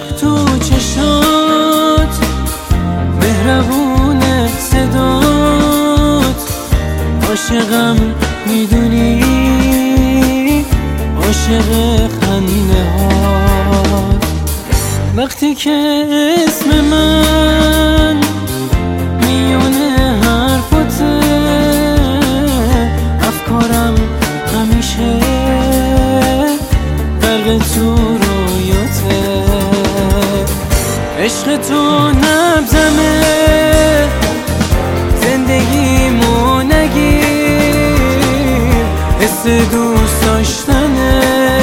تو چشات، مهربون صدات، عاشقم میدونی، عاشق خنده هات. وقتی که اسم من میونه حرفاته، افکارم همیشه غرق تو رویاته. عشق تو نبضمه، زندگیمو نگیر، حس دوست داشتنه،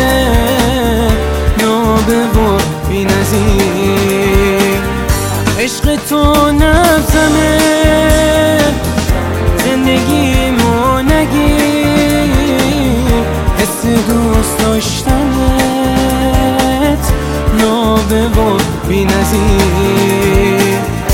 نابه و بی نظیر. عشق تو نبضمه، زندگیمو نگیر، حس دوست داشتنت، نابه و بی نظیر.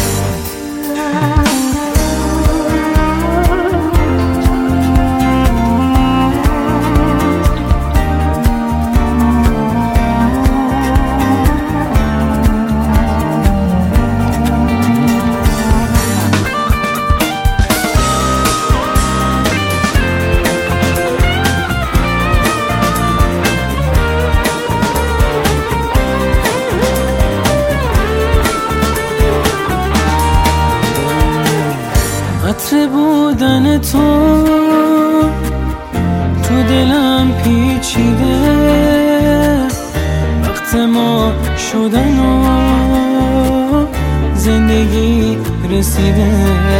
عطر بودن تو تو دلم پیچیده، وقت ما شدن و زندگی رسیده.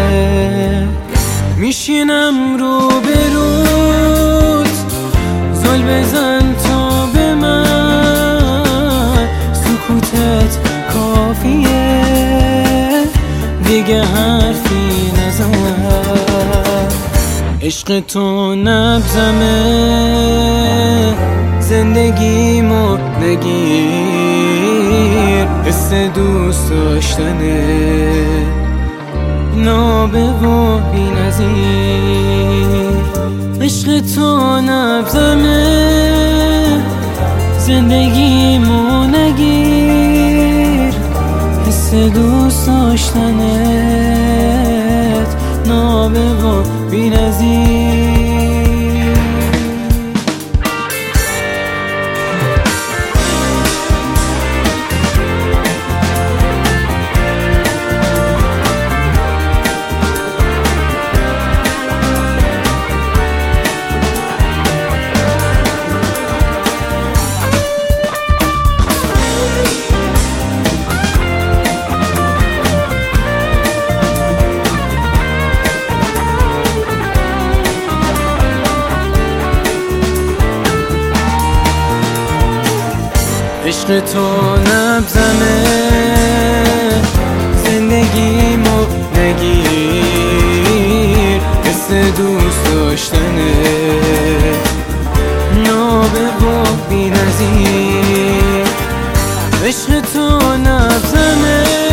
میشینم رو به روت، زل بزن تا به من، سکوتت کافیه، دیگه حرفی نزن. عشق تو نبضمه، زندگیمو نگیر، حس دوست داشتنه، نابه و بی نظیر. عشق تو نبضمه، زندگیمو نگیر، حس دوست داشتنت، نابه و بی نظیر. عشق تو نبضمه، زندگیمو نگیر، حس دوست داشتنه، نابه و بی نظیر. عشق تو نبضمه،